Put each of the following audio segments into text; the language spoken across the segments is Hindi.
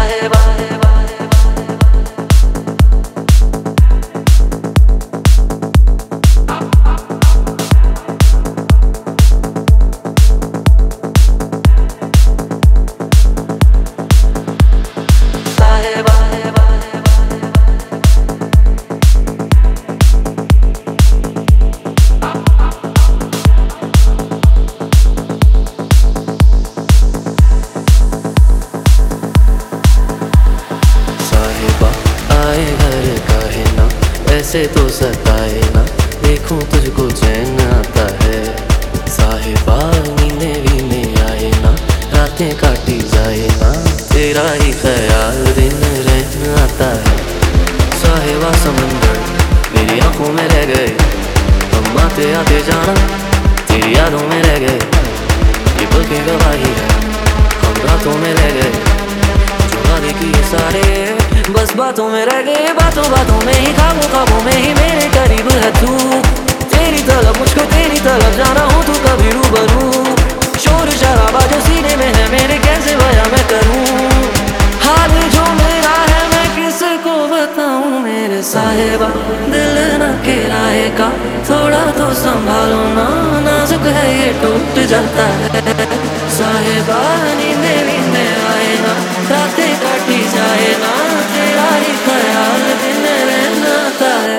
ऐसे तो सताए ना, देखूं तुझको चैन आता है। साहिबा नींदे वीने आए ना, रातें काटी जाए ना, तेरा ही ख्याल दिन रहना आता है। साहिबा समंदर मेरी आंखों में रह गए, हम आते आते जाना तेरी यादों में रह गए। ये पल की गवाही है, हम रातों में रह गए, जो वादे किए सारे बस बातों में रह गए। बातों बातों में ही, ख्वाबों ख्वाबों में ही मेरे करीब है तू। तेरी तरफ मुझको तेरी तरफ जाना हो तू कभी रूबरू। शोर शराबा जो सीने में है मेरे, कैसे बयां मैं करूं हाल जो मेरा है, मैं किसको बताऊं मेरे साहिबा। दिल न किराएगा, थोड़ा तो संभालो ना, नाजुक है ये टूट जाता है। साहिबा नींदे वींदे आए ना, रातें काटी जाए ना, तेरा ही ख्याल दिन रहना आता है।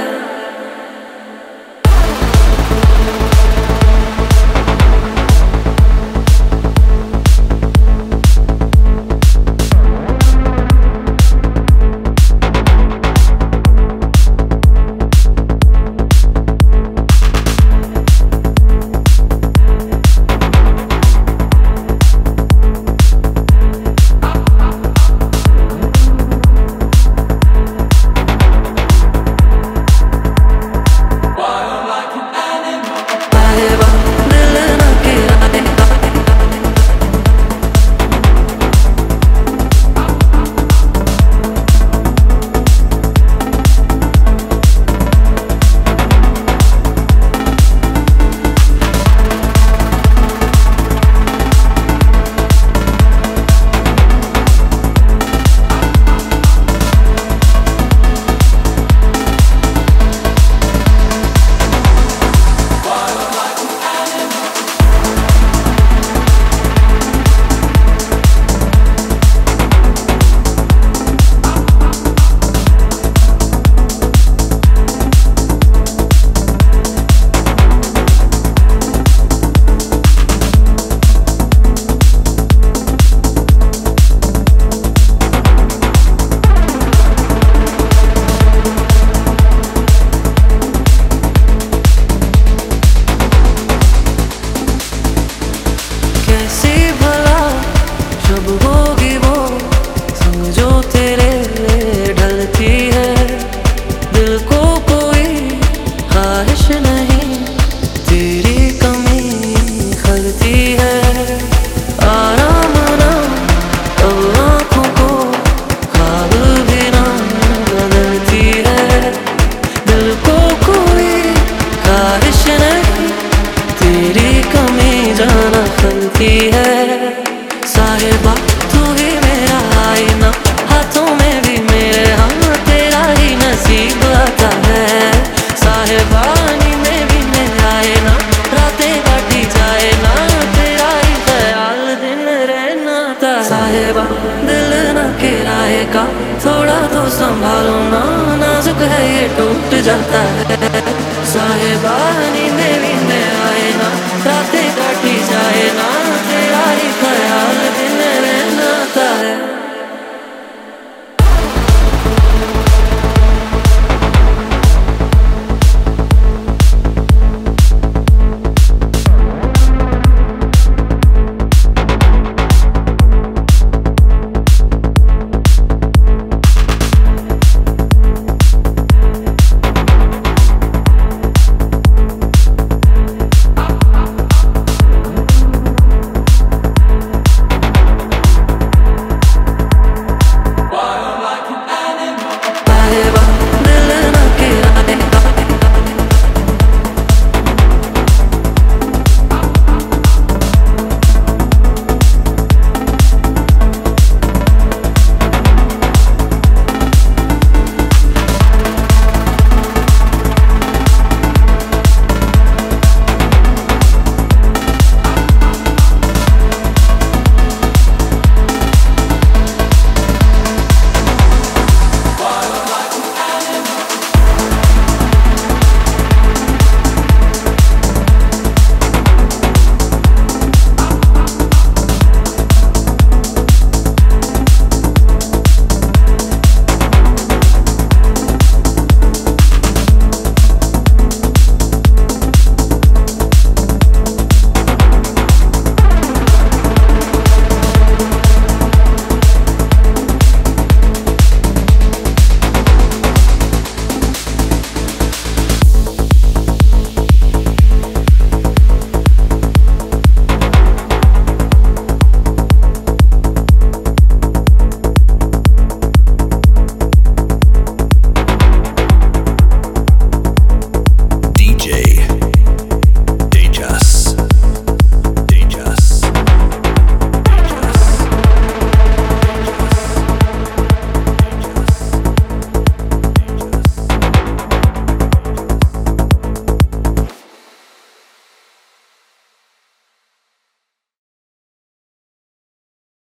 साहिबा तू ही मेरा आईना, हाथों में भी मेरे हम, तेरा ही नसीब आता है। साहिबा नींदें भी मेरा आए ना, रातें काटी जाए ना, तेरा ही ख्याल दिन रहना था। साहिबा दिल न किराएगा, थोड़ा तो संभालो ना, नाजुक है ये टूट जाता है। साहिबा नींदें भी